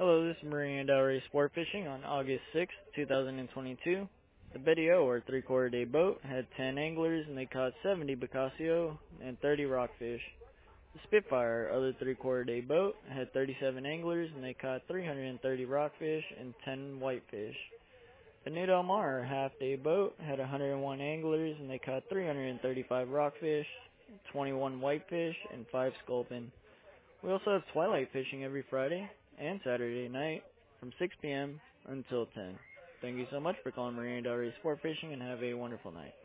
Hello, this is Marine Del Rey Sport Fishing on August 6th, 2022. The Betty-O, or three-quarter day boat, had 10 anglers and they caught 70 Bacasio and 30 rockfish. The Spitfire, other three-quarter day boat, had 37 anglers and they caught 330 rockfish and 10 whitefish. The New Del Mar, half-day boat, had 101 anglers and they caught 335 rockfish, 21 whitefish, and 5 sculpin. We also have twilight fishing every Friday and Saturday night from 6 p.m. until 10. Thank you so much for calling Marina Del Rey Sport Fishing and have a wonderful night.